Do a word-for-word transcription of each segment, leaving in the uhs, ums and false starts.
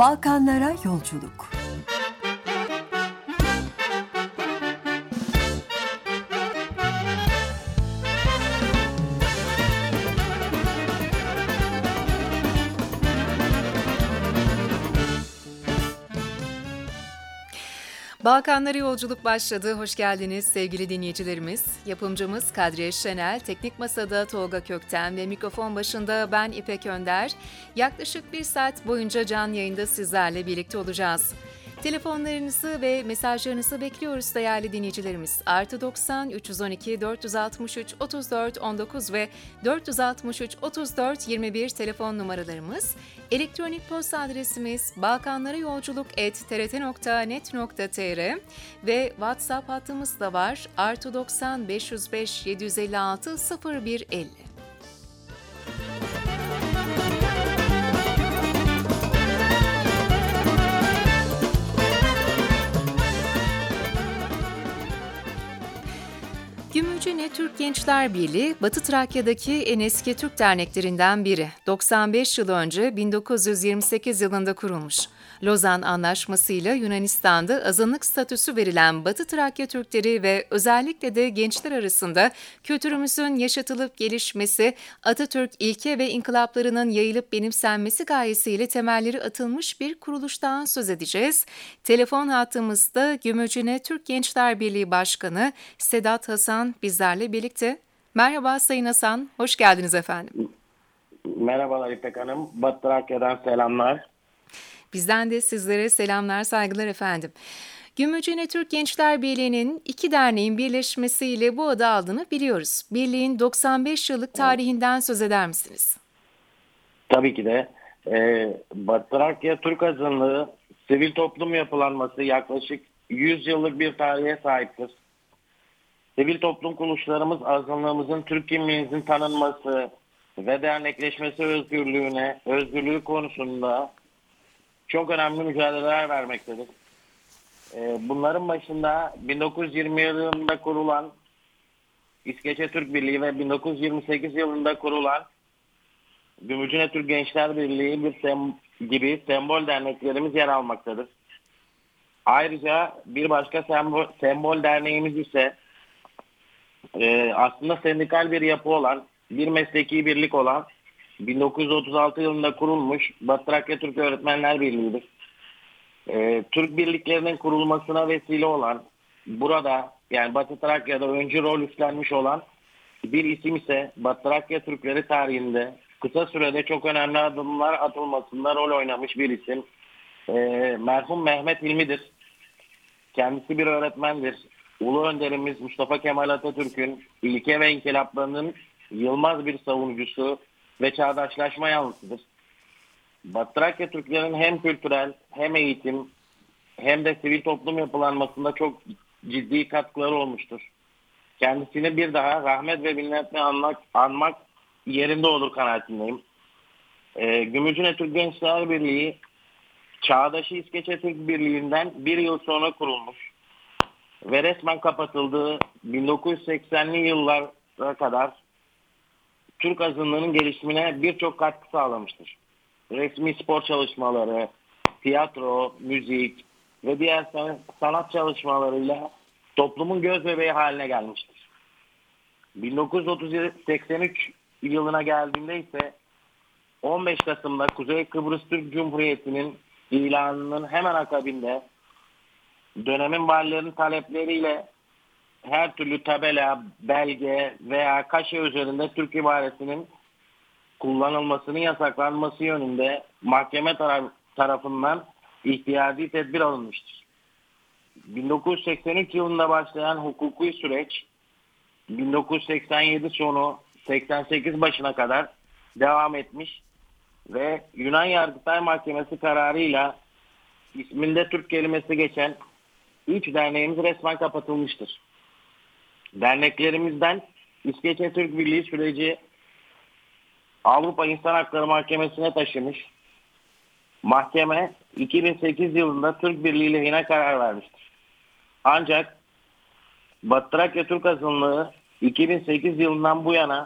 Balkanlara yolculuk. Balkanlara yolculuk başladı. Hoş geldiniz sevgili dinleyicilerimiz. Yapımcımız Kadriye Şenel, teknik masada Tolga Kökten ve mikrofon başında ben İpek Önder. Yaklaşık bir saat boyunca canlı yayında sizlerle birlikte olacağız. Telefonlarınızı ve mesajlarınızı bekliyoruz değerli dinleyicilerimiz. Artı doksan, üç yüz on iki, dört yüz altmış üç, otuz dört on dokuz ve dört yüz altmış üç, otuz dört yirmi bir telefon numaralarımız. Elektronik posta adresimiz balkanlarayolculuk at t r t nokta net nokta t r ve WhatsApp hattımız da var. Artı doksan, beş yüz beş, yedi yüz elli altı, sıfır bir elli. Gümülcine Türk Gençler Birliği, Batı Trakya'daki en eski Türk derneklerinden biri. doksan beş yıl önce bin dokuz yüz yirmi sekiz yılında kurulmuş. Lozan Anlaşması'yla Yunanistan'da azınlık statüsü verilen Batı Trakya Türkleri ve özellikle de gençler arasında kültürümüzün yaşatılıp gelişmesi, Atatürk ilke ve inkılaplarının yayılıp benimsenmesi gayesiyle temelleri atılmış bir kuruluştan söz edeceğiz. Telefon hattımızda Gümülcine Türk Gençler Birliği Başkanı Sedat Hasan bizlerle birlikte. Merhaba Sayın Hasan, hoş geldiniz efendim. Merhabalar İpek Hanım, Batı Trakya'dan selamlar. Bizden de sizlere selamlar, saygılar efendim. Gümülcine Türk Gençler Birliği'nin iki derneğin birleşmesiyle bu adı aldığını biliyoruz. Birliğin doksan beş yıllık tarihinden söz eder misiniz? Tabii ki de. Ee, Batı Trakya Türk azınlığı sivil toplum yapılanması yaklaşık yüz yıllık bir tarihe sahiptir. Sivil toplum kuruluşlarımız azınlığımızın Türk kimliğimizin tanınması ve dernekleşmesi özgürlüğüne, özgürlüğü konusunda çok önemli mücadeleler vermektedir. Bunların başında bin dokuz yüz yirmi yılında kurulan İskeçe Türk Birliği ve bin dokuz yüz yirmi sekiz yılında kurulan Gümülcine Türk Gençler Birliği bir sem- gibi sembol derneklerimiz yer almaktadır. Ayrıca bir başka sembol, sembol derneğimiz ise e, aslında sendikal bir yapı olan, bir mesleki birlik olan bin dokuz yüz otuz altı yılında kurulmuş Batı Trakya Türk Öğretmenler Birliği'dir. Ee, Türk birliklerinin kurulmasına vesile olan, burada yani Batı Trakya'da öncü rol üstlenmiş olan bir isim ise Batı Trakya Türkleri tarihinde kısa sürede çok önemli adımlar atılmasında rol oynamış bir isim. Ee, merhum Mehmet Hilmi'dir. Kendisi bir öğretmendir. Ulu önderimiz Mustafa Kemal Atatürk'ün ilke ve inkılaplarının yılmaz bir savunucusu ve çağdaşlaşma yanlısıdır. Batı Trakya Türklerin hem kültürel hem eğitim hem de sivil toplum yapılanmasında çok ciddi katkıları olmuştur. Kendisini bir daha rahmet ve minnetle anmak, anmak yerinde olur kanaatindeyim. Ee, Gümülcine Türk Gençler Birliği Çağdaşı İskeçe Türk Birliği'nden bir yıl sonra kurulmuş ve resmen kapatıldığı bin dokuz yüz seksenli yıllara kadar Türk azınlığının gelişimine birçok katkı sağlamıştır. Resmi spor çalışmaları, tiyatro, müzik ve diğer sanat çalışmalarıyla toplumun gözbebeği haline gelmiştir. bin dokuz yüz seksen üç yılına geldiğinde ise on beş Kasım'da Kuzey Kıbrıs Türk Cumhuriyeti'nin ilanının hemen akabinde dönemin valilerinin talepleriyle her türlü tabela, belge veya kaşe üzerinde Türk ibaresinin kullanılmasının yasaklanması yönünde mahkeme taraf- tarafından ihtiyadi tedbir alınmıştır. bin dokuz yüz seksen üç yılında başlayan hukuki süreç bin dokuz yüz seksen yedi sonu seksen sekiz başına kadar devam etmiş ve Yunan Yargıtay Mahkemesi kararıyla isminde Türk kelimesi geçen üç derneğimiz resmen kapatılmıştır. Derneklerimizden İskeçe Türk Birliği süreci Avrupa İnsan Hakları Mahkemesi'ne taşımış. Mahkeme iki bin sekiz yılında Türk Birliği lehine karar vermiştir. Ancak Batı Trakya Türk azınlığı iki bin sekiz yılından bu yana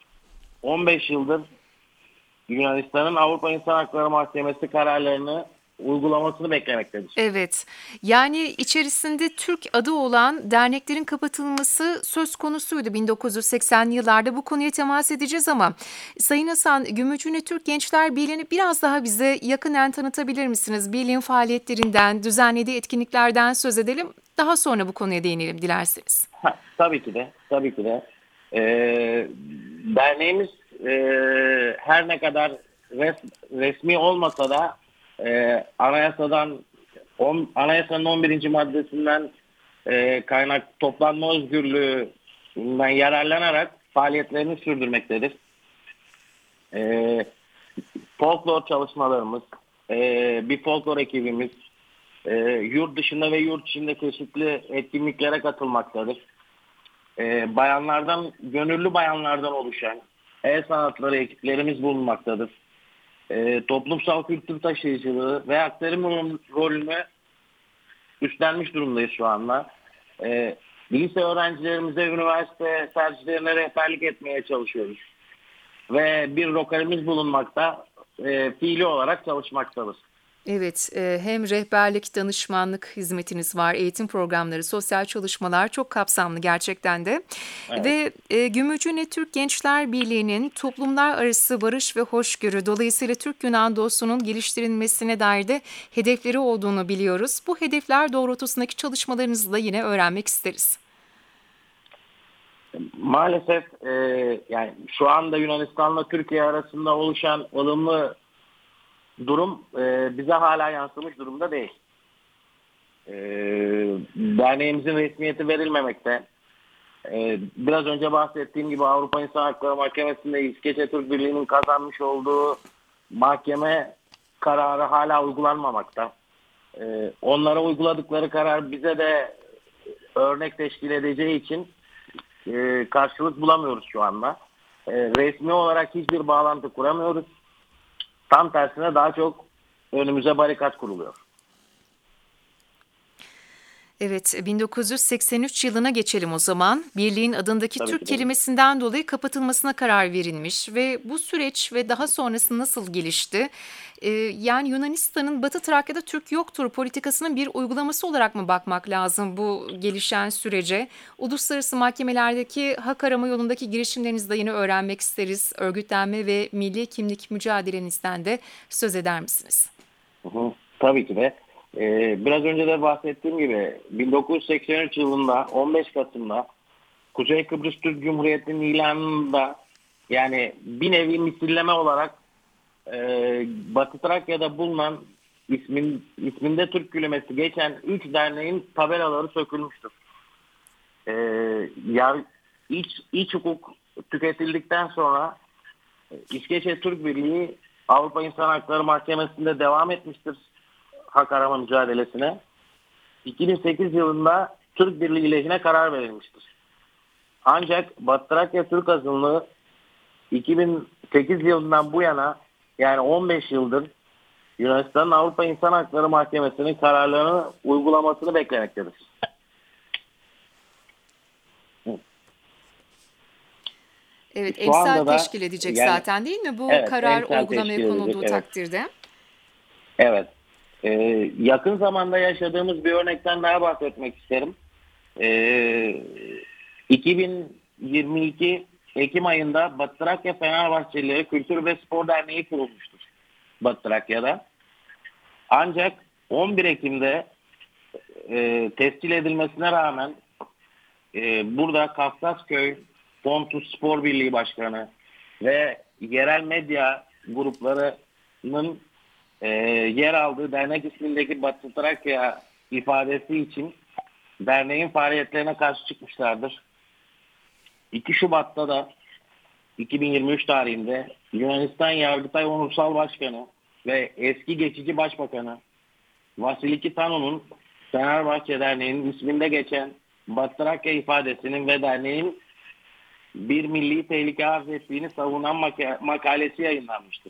on beş yıldır Yunanistan'ın Avrupa İnsan Hakları Mahkemesi kararlarını uygulamasını beklemektedir. Evet, yani içerisinde Türk adı olan derneklerin kapatılması söz konusuydu bin dokuz yüz seksenli yıllarda. Bu konuya temas edeceğiz ama Sayın Hasan, Gümüşhane Türk Gençler Birliği'ni biraz daha bize yakından tanıtabilir misiniz? Birliğin faaliyetlerinden, düzenlediği etkinliklerden söz edelim. Daha sonra bu konuya değinelim dilerseniz. Ha, tabii ki de, tabii ki de. Ee, derneğimiz e, her ne kadar res, resmi olmasa da e, anayasadan on, anayasanın on birinci maddesinden e, kaynak toplanma özgürlüğünden yararlanarak faaliyetlerini sürdürmektedir. E, folklor çalışmalarımız, e, bir folklor ekibimiz e, yurt dışında ve yurt içinde çeşitli etkinliklere katılmaktadır. E, bayanlardan, gönüllü bayanlardan oluşan el sanatları ekiplerimiz bulunmaktadır. E, toplumsal kültür taşıyıcılığı ve aktarım rolünü üstlenmiş durumdayız şu anda. E, lise öğrencilerimize üniversite tercihlerine rehberlik etmeye çalışıyoruz. Ve bir rokarimiz bulunmakta, e, fiili olarak çalışmaktadır. Evet, e, hem rehberlik, danışmanlık hizmetiniz var, eğitim programları, sosyal çalışmalar çok kapsamlı gerçekten de. Evet. Ve e, Gümüşhane Türk Gençler Birliği'nin toplumlar arası barış ve hoşgörü, dolayısıyla Türk-Yunan dostluğunun geliştirilmesine dair de hedefleri olduğunu biliyoruz. Bu hedefler doğrultusundaki çalışmalarınızı da yine öğrenmek isteriz. Maalesef e, yani şu anda Yunanistan'la Türkiye arasında oluşan ılımlı durum e, bize hala yansımış durumda değil. E, derneğimizin resmiyeti verilmemekte. E, biraz önce bahsettiğim gibi Avrupa İnsan Hakları Mahkemesi'nde İskeçe Türk Birliği'nin kazanmış olduğu mahkeme kararı hala uygulanmamakta. E, onlara uyguladıkları karar bize de örnek teşkil edeceği için e, karşılık bulamıyoruz şu anda. E, resmi olarak hiçbir bağlantı kuramıyoruz. Tam tersine daha çok önümüze barikat kuruluyor. Evet, bin dokuz yüz seksen üç yılına geçelim o zaman. Birliğin adındaki Tabii Türk ki de. kelimesinden dolayı kapatılmasına karar verilmiş ve bu süreç ve daha sonrası nasıl gelişti? Ee, yani Yunanistan'ın Batı Trakya'da Türk yoktur politikasının bir uygulaması olarak mı bakmak lazım bu gelişen sürece? Uluslararası mahkemelerdeki hak arama yolundaki girişimlerinizi de yine öğrenmek isteriz. Örgütlenme ve milli kimlik mücadelenizden de söz eder misiniz? Hı hı, tabii ki de. Ee, biraz önce de bahsettiğim gibi bin dokuz yüz seksen üç yılında on beş Kasım'da Kuzey Kıbrıs Türk Cumhuriyeti'nin ilanında, yani bir nevi misilleme olarak e, Batı Trakya'da bulunan ismin, isminde Türk kelimesi geçen üç derneğin tabelaları sökülmüştür. Ee, yar, iç, iç hukuk tüketildikten sonra İskeçe Türk Birliği Avrupa İnsan Hakları Mahkemesi'nde devam etmiştir hak arama mücadelesine. iki bin sekiz yılında Türk Birliği lehine karar verilmiştir. Ancak Batı Trakya Türk azınlığı iki bin sekiz yılından bu yana, yani on beş yıldır Yunanistan'ın Avrupa İnsan Hakları Mahkemesi'nin kararlarını uygulamasını beklemektedir. Evet, Şu emsal anda da, teşkil edecek yani, zaten değil mi bu evet, karar emsal uygulamaya teşkil konulduğu edecek, evet. takdirde? Evet. Ee, yakın zamanda yaşadığımız bir örnekten daha bahsetmek isterim. Ee, iki bin yirmi iki Ekim ayında Batı Trakya Fenerbahçelileri Kültür ve Spor Derneği kurulmuştur Batı Trakya'da. Ancak on bir Ekim'de e, tescil edilmesine rağmen e, burada Kafkasköy Pontus Spor Birliği Başkanı ve yerel medya gruplarının e, yer aldığı dernek ismindeki Batı Trakya ifadesi için derneğin faaliyetlerine karşı çıkmışlardır. iki Şubat'ta da iki bin yirmi üç tarihinde Yunanistan Yargıtay Onursal Başkanı ve eski geçici başbakanı Vasiliki Tano'nun Fenerbahçe Derneği'nin isminde geçen Batı Trakya ifadesinin ve derneğin bir milli tehlike arz ettiğini savunan maka- makalesi yayınlanmıştır.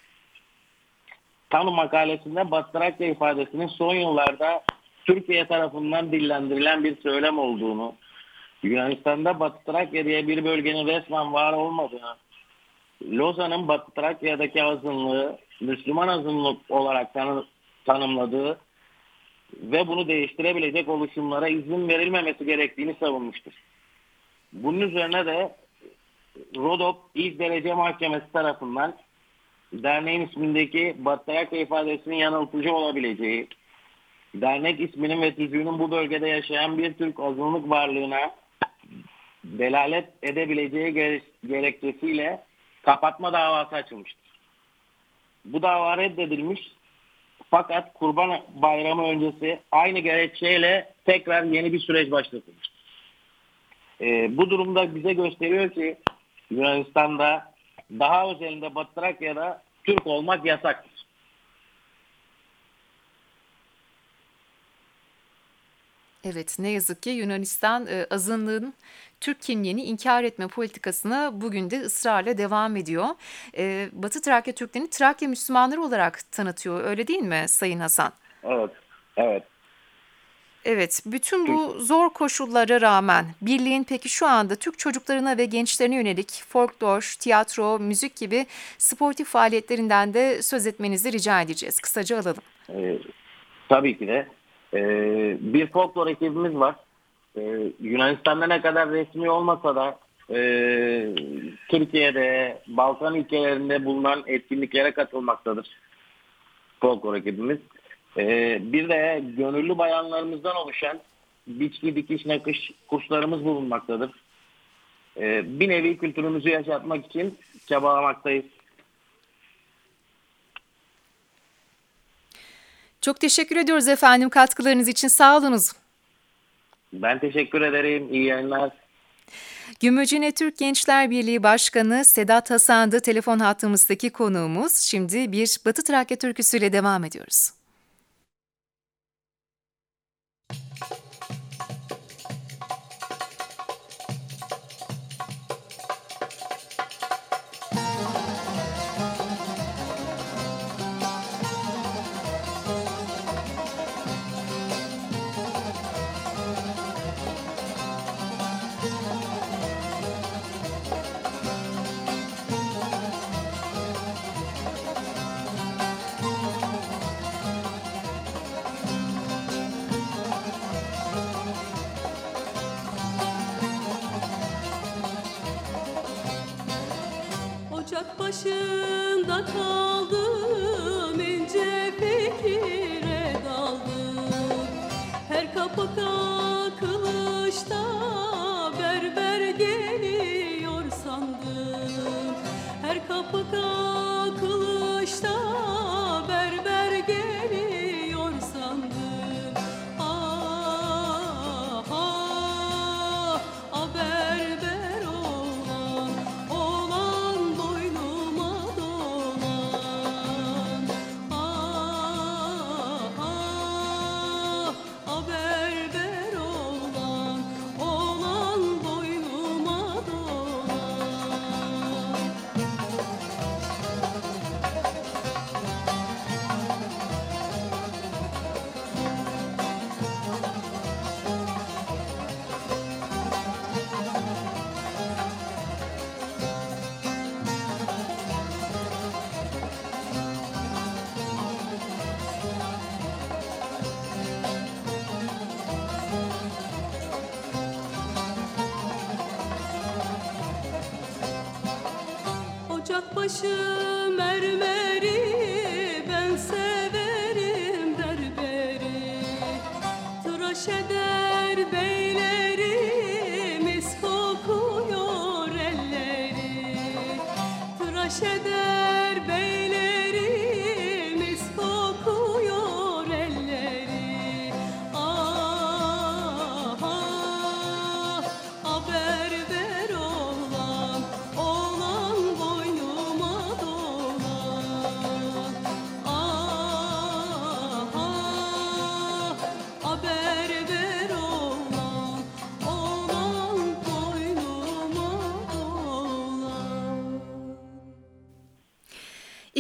Tano makalesinde Batı Trakya ifadesinin son yıllarda Türkiye tarafından dillendirilen bir söylem olduğunu, Yunanistan'da Batı Trakya diye bir bölgenin resmen var olmadığını, Lozan'ın Batı Trakya'daki azınlığı Müslüman azınlık olarak tanı, tanımladığı ve bunu değiştirebilecek oluşumlara izin verilmemesi gerektiğini savunmuştur. Bunun üzerine de RODOP İlk Derece Mahkemesi tarafından derneğin ismindeki Batı Trakya ifadesinin yanıltıcı olabileceği, dernek isminin ve tüzüğünün bu bölgede yaşayan bir Türk azınlık varlığına delalet edebileceği gere- gerekçesiyle kapatma davası açılmıştır. Bu dava reddedilmiş fakat Kurban Bayramı öncesi aynı gerekçeyle tekrar yeni bir süreç başlatılmıştır. Ee, bu durumda bize gösteriyor ki Yunanistan'da, daha özelinde Batı Trakya'da Türk olmak yasaktır. Evet, ne yazık ki Yunanistan e, azınlığın Türk kimliğini inkar etme politikasına bugün de ısrarla devam ediyor. E, Batı Trakya Türklerini Trakya Müslümanları olarak tanıtıyor, öyle değil mi Sayın Hasan? Evet, evet. Evet, bütün bu zor koşullara rağmen birliğin peki şu anda Türk çocuklarına ve gençlerine yönelik folklor, tiyatro, müzik gibi sportif faaliyetlerinden de söz etmenizi rica edeceğiz. Kısaca alalım. Ee, tabii ki de. Ee, bir folklor ekibimiz var. Ee, Yunanistan'da ne kadar resmi olmasa da e, Türkiye'de, Balkan ülkelerinde bulunan etkinliklere katılmaktadır folklor ekibimiz. Ee, bir de gönüllü bayanlarımızdan oluşan biçki, dikiş, nakış kurslarımız bulunmaktadır. Ee, bir nevi kültürümüzü yaşatmak için çabalamaktayız. Çok teşekkür ediyoruz efendim katkılarınız için. Sağ olunuz. Ben teşekkür ederim. İyi yayınlar. Gümülcine Türk Gençler Birliği Başkanı Sedat Hasan'dı telefon hattımızdaki konuğumuz. Şimdi bir Batı Trakya türküsüyle devam ediyoruz. Ocak başında kaldım, ince fikire daldım. Her kapıda kılıçta berber geliyor sandım. Her kapıda kılıçta berber geliyor sandım. Ah ah ah berber olan olan boynuma dolan. Ah ah ah berber olan olan boynuma dolan. Ocak başı mermeri, ben severim berberi. Tıraş eder beyleri, mis kokuyor elleri. Tıraş eder beyleri, mis kokuyor elleri. Ah ah ah berber olan olan boynuma dolan. Ah ah ah berber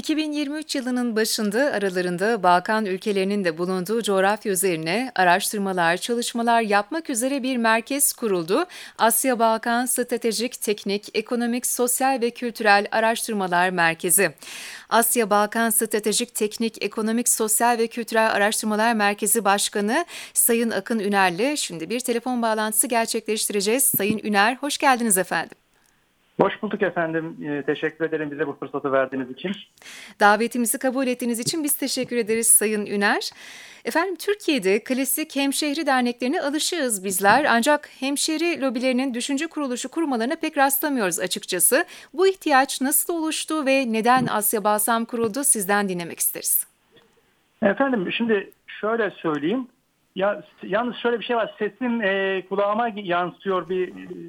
iki bin yirmi üç yılının başında aralarında Balkan ülkelerinin de bulunduğu coğrafya üzerine araştırmalar, çalışmalar yapmak üzere bir merkez kuruldu. Asya-Balkan Stratejik, Teknik, Ekonomik, Sosyal ve Kültürel Araştırmalar Merkezi. Asya-Balkan Stratejik, Teknik, Ekonomik, Sosyal ve Kültürel Araştırmalar Merkezi Başkanı Sayın Akın Üner'le şimdi bir telefon bağlantısı gerçekleştireceğiz. Sayın Üner, hoş geldiniz efendim. Hoş bulduk efendim. Ee, teşekkür ederim bize bu fırsatı verdiğiniz için. Davetimizi kabul ettiğiniz için biz teşekkür ederiz Sayın Üner. Efendim Türkiye'de klasik hemşehri derneklerine alışığız bizler ancak hemşehri lobilerinin düşünce kuruluşu kurmalarına pek rastlamıyoruz açıkçası. Bu ihtiyaç nasıl oluştu ve neden Asya-Balsam kuruldu sizden dinlemek isteriz. Efendim şimdi şöyle söyleyeyim. Ya yalnız şöyle bir şey var. Sesim e, kulağıma yansıyor, bir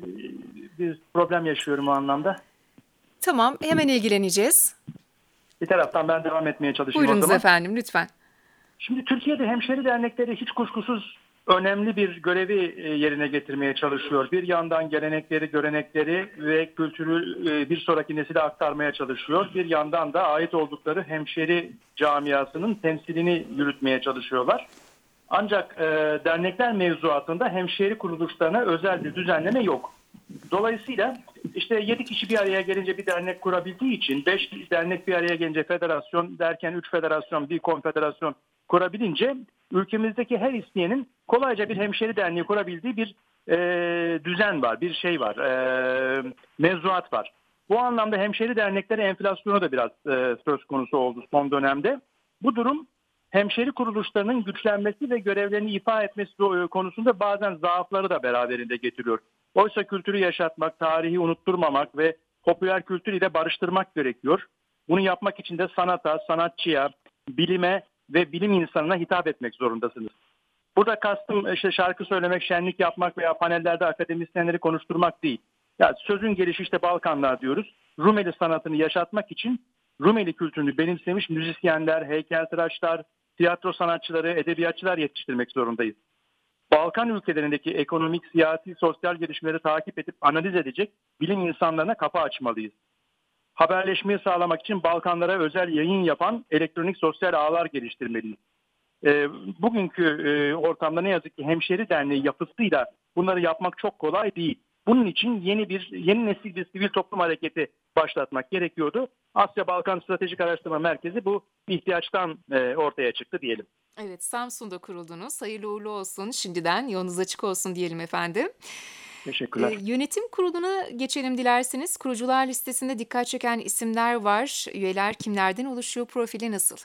bir problem yaşıyorum o anlamda. Tamam, hemen ilgileneceğiz. Bir taraftan ben devam etmeye çalışayım. Buyurunuz o zaman. efendim lütfen. Şimdi Türkiye'de hemşehri dernekleri hiç kuşkusuz önemli bir görevi e, yerine getirmeye çalışıyor. Bir yandan gelenekleri, görenekleri ve kültürü e, bir sonraki nesile aktarmaya çalışıyor. Bir yandan da ait oldukları hemşehri camiasının temsilini yürütmeye çalışıyorlar. Ancak e, dernekler mevzuatında hemşehri kuruluşlarına özel bir düzenleme yok. Dolayısıyla işte yedi kişi bir araya gelince bir dernek kurabildiği için, beş dernek bir araya gelince federasyon derken üç federasyon, bir konfederasyon kurabilince ülkemizdeki her isteyenin kolayca bir hemşehri derneği kurabildiği bir e, düzen var, bir şey var, e, mevzuat var. Bu anlamda hemşehri dernekleri enflasyonu da biraz e, söz konusu oldu son dönemde. Bu durum hemşehri kuruluşlarının güçlenmesi ve görevlerini ifa etmesi konusunda bazen zaafları da beraberinde getiriyor. Oysa kültürü yaşatmak, tarihi unutturmamak ve popüler kültür ile barıştırmak gerekiyor. Bunu yapmak için de sanata, sanatçıya, bilime ve bilim insanına hitap etmek zorundasınız. Burada kastım işte şarkı söylemek, şenlik yapmak veya panellerde akademisyenleri konuşturmak değil. Ya sözün gelişi işte Balkanlar diyoruz. Rumeli sanatını yaşatmak için Rumeli kültürünü benimsemiş müzisyenler, heykeltıraşlar, tiyatro sanatçıları, edebiyatçılar yetiştirmek zorundayız. Balkan ülkelerindeki ekonomik, siyasi, sosyal gelişmeleri takip edip analiz edecek bilim insanlarına kapı açmalıyız. Haberleşmeyi sağlamak için Balkanlara özel yayın yapan elektronik sosyal ağlar geliştirmeliyiz. E, bugünkü e, ortamda ne yazık ki hemşehri derneği yapısıyla bunları yapmak çok kolay değil. Bunun için yeni bir yeni nesil bir sivil toplum hareketi başlatmak gerekiyordu. Asya Balkan Stratejik Araştırma Merkezi bu ihtiyaçtan e, ortaya çıktı diyelim. Evet, Samsun'da kuruldunuz. Hayırlı uğurlu olsun. Şimdiden yolunuz açık olsun diyelim efendim. Teşekkürler. Ee, yönetim kuruluna geçelim dilerseniz. Kurucular listesinde dikkat çeken isimler var. Üyeler kimlerden oluşuyor? Profili nasıl?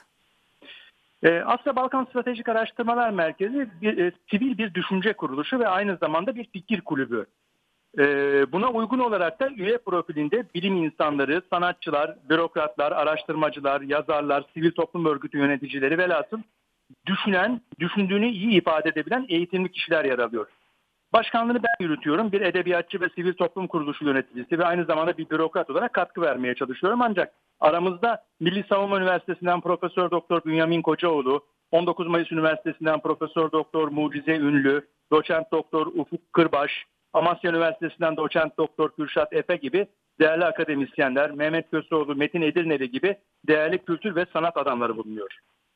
Ee, Asya Balkan Stratejik Araştırmalar Merkezi bir, e, sivil bir düşünce kuruluşu ve aynı zamanda bir fikir kulübü. Ee, buna uygun olarak da üye profilinde bilim insanları, sanatçılar, bürokratlar, araştırmacılar, yazarlar, sivil toplum örgütü yöneticileri velhasıl düşünen, düşündüğünü iyi ifade edebilen eğitimli kişiler yer alıyor. Başkanlığını ben yürütüyorum. Bir edebiyatçı ve sivil toplum kuruluşu yöneticisi ve aynı zamanda bir bürokrat olarak katkı vermeye çalışıyorum. Ancak aramızda Milli Savunma Üniversitesi'nden Profesör Doktor Bünyamin Kocaoğlu, on dokuz Mayıs Üniversitesi'nden Profesör Doktor Mucize Ünlü, Doçent Doktor Ufuk Kırbaş, Amasya Üniversitesi'nden Doçent Doktor Kürşat Efe gibi değerli akademisyenler, Mehmet Köseoğlu, Metin Edirneli gibi değerli kültür ve sanat adamları bulunuyor.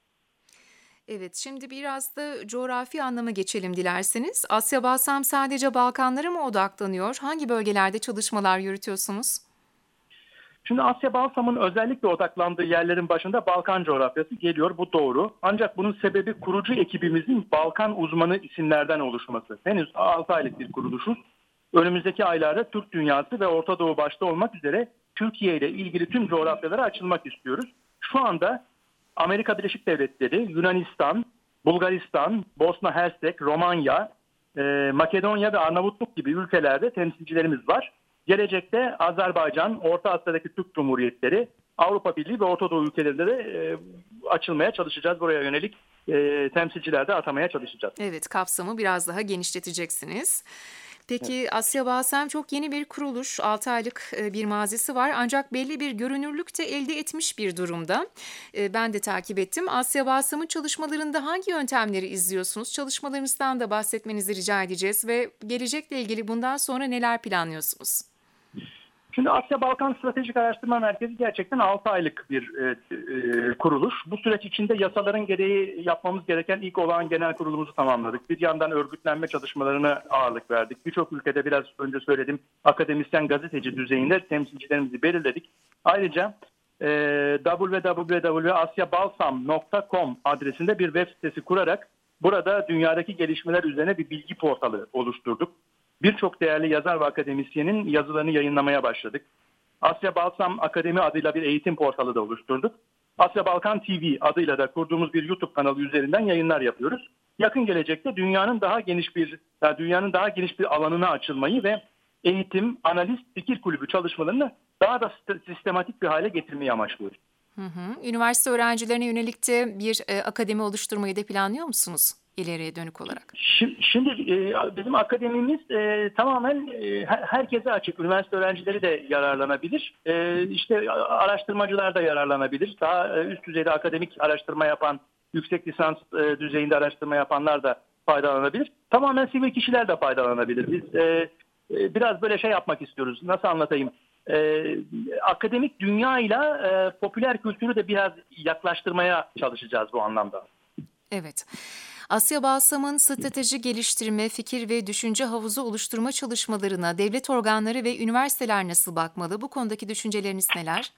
Evet, şimdi biraz da coğrafi anlama geçelim dilerseniz. Asya-Balsam sadece Balkanlara mı odaklanıyor? Hangi bölgelerde çalışmalar yürütüyorsunuz? Şimdi Asya Balsam'ın özellikle odaklandığı yerlerin başında Balkan coğrafyası geliyor. Bu doğru. Ancak bunun sebebi kurucu ekibimizin Balkan uzmanı isimlerden oluşması. Henüz altı aylık bir kuruluşuz. Önümüzdeki aylarda Türk dünyası ve Orta Doğu başta olmak üzere Türkiye ile ilgili tüm coğrafyalara açılmak istiyoruz. Şu anda Amerika Birleşik Devletleri, Yunanistan, Bulgaristan, Bosna Hersek, Romanya, e, Makedonya ve Arnavutluk gibi ülkelerde temsilcilerimiz var. Gelecekte Azerbaycan, Orta Asya'daki Türk Cumhuriyetleri, Avrupa Birliği ve Orta Doğu ülkelerinde de e, açılmaya çalışacağız. Buraya yönelik e, temsilciler de atamaya çalışacağız. Evet, kapsamı biraz daha genişleteceksiniz. Peki Asya-Balsam çok yeni bir kuruluş, altı aylık bir mazisi var ancak belli bir görünürlük de elde etmiş bir durumda. Ben de takip ettim. Asya-Balsam'ın çalışmalarında hangi yöntemleri izliyorsunuz? Çalışmalarınızdan da bahsetmenizi rica edeceğiz ve gelecekle ilgili bundan sonra neler planlıyorsunuz? Şimdi Asya Balkan Stratejik Araştırma Merkezi gerçekten altı aylık bir e, e, kuruluş. Bu süreç içinde yasaların gereği yapmamız gereken ilk olağan genel kurulumuzu tamamladık. Bir yandan örgütlenme çalışmalarına ağırlık verdik. Birçok ülkede biraz önce söyledim akademisyen gazeteci düzeyinde temsilcilerimizi belirledik. Ayrıca e, double-u double-u double-u nokta asyabalsam nokta com adresinde bir web sitesi kurarak burada dünyadaki gelişmeler üzerine bir bilgi portalı oluşturduk. Birçok değerli yazar ve akademisyenin yazılarını yayınlamaya başladık. Asya Balsam Akademi adıyla bir eğitim portalı da oluşturduk. Asya Balkan T V adıyla da kurduğumuz bir YouTube kanalı üzerinden yayınlar yapıyoruz. Yakın gelecekte dünyanın daha geniş bir yani dünyanın daha geniş bir alanına açılmayı ve eğitim, analiz, fikir kulübü çalışmalarını daha da sistematik bir hale getirmeyi amaçlıyoruz. Hı hı. Üniversite öğrencilerine yönelik de bir e, akademi oluşturmayı da planlıyor musunuz ileriye dönük olarak? Şimdi, şimdi e, bizim akademimiz e, tamamen e, herkese açık. Üniversite öğrencileri de yararlanabilir. E, işte araştırmacılar da yararlanabilir. Daha e, üst düzeyde akademik araştırma yapan, yüksek lisans e, düzeyinde araştırma yapanlar da faydalanabilir. Tamamen sivil kişiler de faydalanabilir. Biz e, e, biraz böyle şey yapmak istiyoruz. Nasıl anlatayım? E, akademik dünyayla e, popüler kültürü de biraz yaklaştırmaya çalışacağız bu anlamda. Evet. Asya Balsam'ın strateji geliştirme, fikir ve düşünce havuzu oluşturma çalışmalarına devlet organları ve üniversiteler nasıl bakmalı? Bu konudaki düşünceleriniz neler?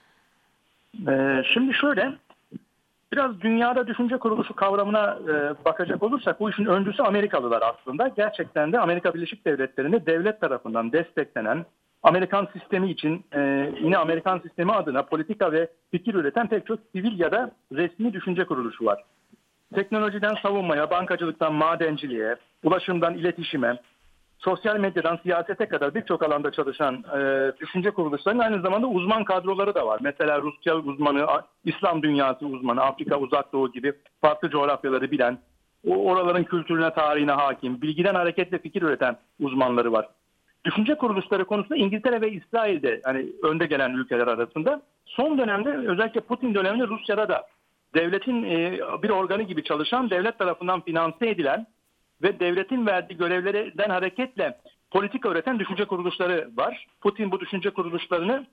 Ee, şimdi şöyle, biraz dünyada düşünce kuruluşu kavramına e, bakacak olursak bu işin öncüsü Amerikalılar aslında. Gerçekten de Amerika Birleşik Devletleri'nde devlet tarafından desteklenen, Amerikan sistemi için e, yine Amerikan sistemi adına politika ve fikir üreten pek çok sivil ya da resmi düşünce kuruluşu var. Teknolojiden savunmaya, bankacılıktan madenciliğe, ulaşımdan iletişime, sosyal medyadan siyasete kadar birçok alanda çalışan e, düşünce kuruluşlarının aynı zamanda uzman kadroları da var. Mesela Rusya uzmanı, İslam dünyası uzmanı, Afrika, Uzak Doğu gibi farklı coğrafyaları bilen, o oraların kültürüne, tarihine hakim, bilgiden hareketle fikir üreten uzmanları var. Düşünce kuruluşları konusunda İngiltere ve İsrail'de hani önde gelen ülkeler arasında. Son dönemde özellikle Putin döneminde Rusya'da da devletin bir organı gibi çalışan, devlet tarafından finanse edilen ve devletin verdiği görevlerden hareketle politika üreten düşünce kuruluşları var. Putin bu düşünce kuruluşlarını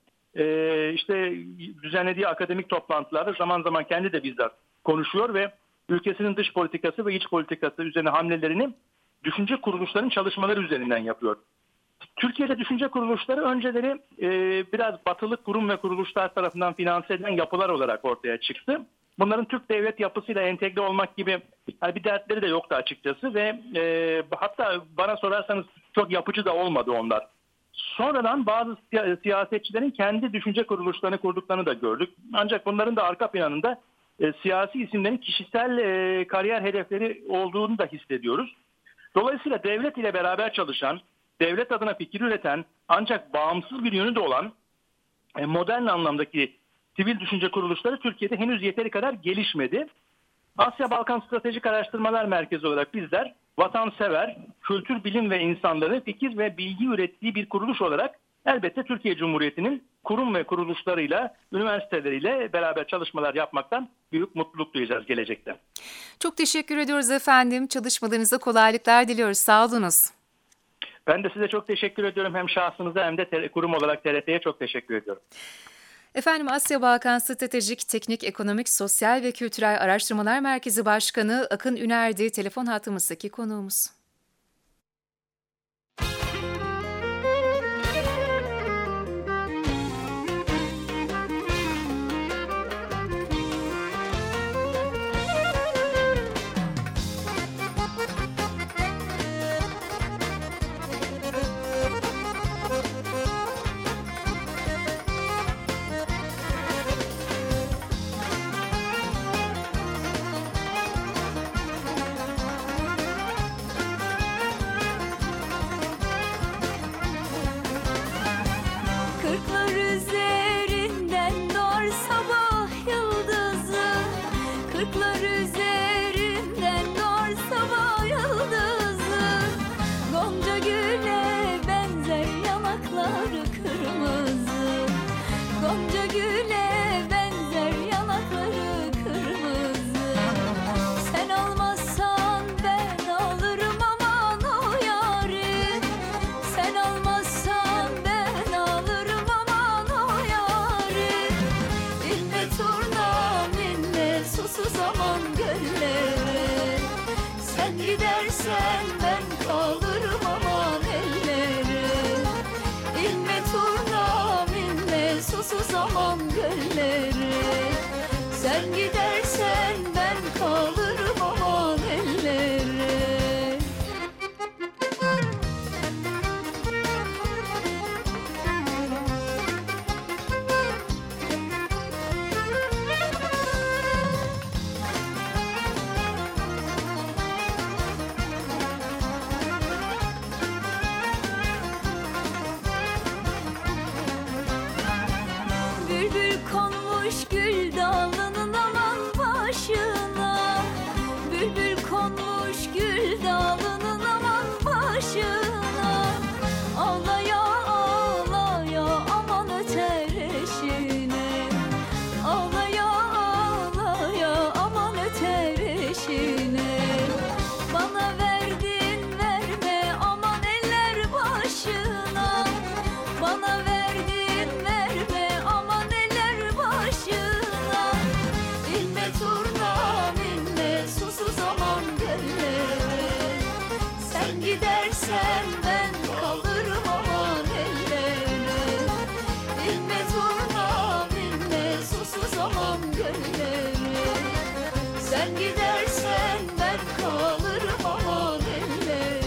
işte düzenlediği akademik toplantılarda zaman zaman kendi de bizzat konuşuyor ve ülkesinin dış politikası ve iç politikası üzerine hamlelerini düşünce kuruluşlarının çalışmaları üzerinden yapıyor. Türkiye'de düşünce kuruluşları önceleri biraz batılı kurum ve kuruluşlar tarafından finanse edilen yapılar olarak ortaya çıktı. Bunların Türk devlet yapısıyla entegre olmak gibi yani bir dertleri de yoktu açıkçası ve e, hatta bana sorarsanız çok yapıcı da olmadı onlar. Sonradan bazı siyasetçilerin kendi düşünce kuruluşlarını kurduklarını da gördük. Ancak bunların da arka planında e, siyasi isimlerin kişisel e, kariyer hedefleri olduğunu da hissediyoruz. Dolayısıyla devlet ile beraber çalışan, devlet adına fikir üreten ancak bağımsız bir yönü de olan e, modern anlamdaki sivil düşünce kuruluşları Türkiye'de henüz yeteri kadar gelişmedi. Asya Balkan Stratejik Araştırmalar Merkezi olarak bizler vatansever, kültür, bilim ve insanları fikir ve bilgi ürettiği bir kuruluş olarak elbette Türkiye Cumhuriyeti'nin kurum ve kuruluşlarıyla, üniversiteleriyle beraber çalışmalar yapmaktan büyük mutluluk duyacağız gelecekte. Çok teşekkür ediyoruz efendim. Çalışmalarınıza kolaylıklar diliyoruz. Sağ olunuz. Ben de size çok teşekkür ediyorum. Hem şahsınıza hem de kurum olarak T R T'ye çok teşekkür ediyorum. Efendim Asya Balkan Stratejik, Teknik, Ekonomik, Sosyal ve Kültürel Araştırmalar Merkezi Başkanı Akın Üner'di telefon hattımızdaki konuğumuz. gidersen ben kalırım aman ellere. İnme turnam inme susuz aman göllere. Sen gidersen ben kalırım aman ellere. Bülbül konmuş gül dalının aman başına. Bülbül konmuş gül dalının aman başına. Ağlaya ağlaya aman öter eşine. Ağlaya ağlaya aman öter eşine. Bana verdin verme aman eller başına. Bana verdin verme aman eller başına. İnme turnam inme susuz aman göllere. Sen gidersen ben kalırım aman ellere. İnme turnam inme susuz aman göllere. Sen gidersen ben kalırım aman ellere.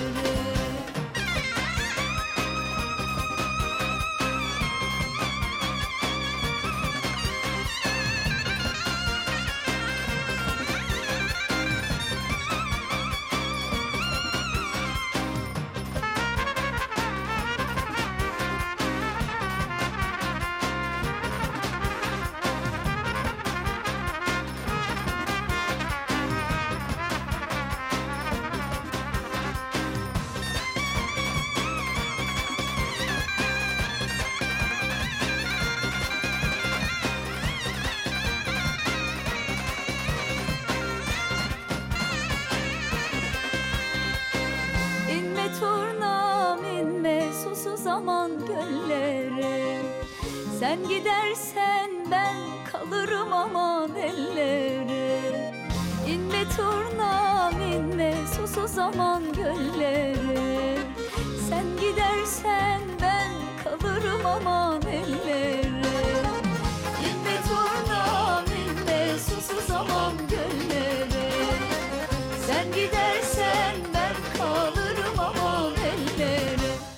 İnme turnam inme susuz aman göllere. Sen gidersen ben kalırım aman ellere. İnme turnam inme susuz aman göllere. Sen gidersen ben kalırım aman ellere. İnme turnam inme susuz aman göllere. Sen gidersen ben kalırım aman ellere.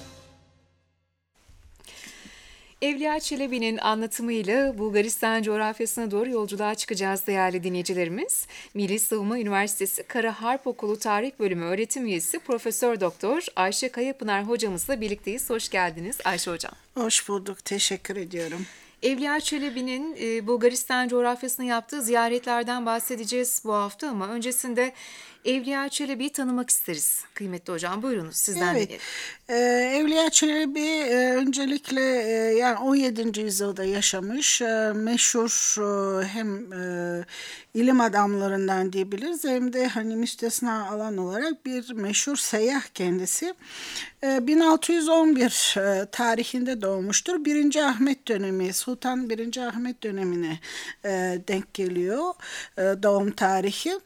Evliya Çelebi'nin anlatımıyla Bulgaristan coğrafyasına doğru yolculuğa çıkacağız değerli dinleyicilerimiz. Milli Savunma Üniversitesi Kara Harp Okulu Tarih Bölümü öğretim üyesi Profesör Doktor Ayşe Kayapınar hocamızla birlikteyiz. Hoş geldiniz Ayşe hocam. Hoş bulduk, teşekkür ediyorum. Evliya Çelebi'nin e, Bulgaristan coğrafyasına yaptığı ziyaretlerden bahsedeceğiz bu hafta ama öncesinde Evliya Çelebi'yi tanımak isteriz. Kıymetli hocam buyurunuz sizden Evet, dinleyelim. e, Evliya Çelebi e, öncelikle e, yani on yedinci yüzyılda yaşamış e, meşhur e, hem e, ilim adamlarından diyebiliriz hem de hani müstesna alan olarak bir meşhur seyyah kendisi. E, bin altı yüz on bir e, tarihinde doğmuştur. birinci Ahmet dönemi, Sultan birinci Ahmet dönemine e, denk geliyor e, doğum tarihi.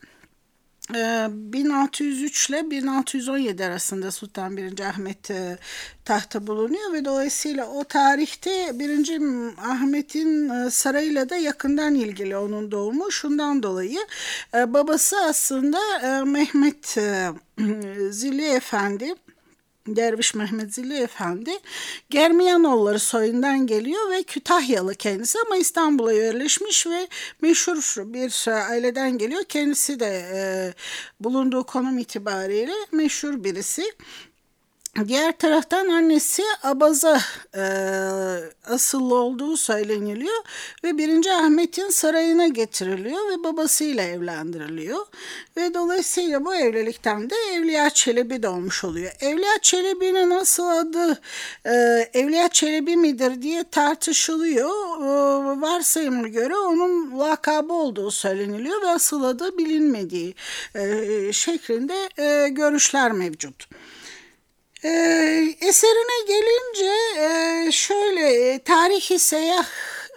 bin altı yüz üç ile bin altı yüz on yedi arasında Sultan birinci Ahmet e, tahta bulunuyor ve dolayısıyla o tarihte birinci Ahmet'in e, sarayıyla da yakından ilgili onun doğumu. Şundan dolayı e, babası aslında e, Mehmet e, Zilli Efendi, Derviş Mehmet Zilli Efendi Germiyanoğulları soyundan geliyor ve Kütahyalı kendisi ama İstanbul'a yerleşmiş ve meşhur bir aileden geliyor. Kendisi de e, bulunduğu konum itibariyle meşhur birisi. Diğer taraftan annesi Abaza e, asıllı olduğu söyleniliyor ve birinci Ahmet'in sarayına getiriliyor ve babasıyla evlendiriliyor. Ve dolayısıyla bu evlilikten de Evliya Çelebi doğmuş oluyor. Evliya Çelebi'nin asıl adı e, Evliya Çelebi midir diye tartışılıyor. E, varsayımına göre onun lakabı olduğu söyleniliyor ve asıl adı bilinmediği e, şeklinde e, görüşler mevcut. Ee, eserine gelince e, şöyle tarihi seyyah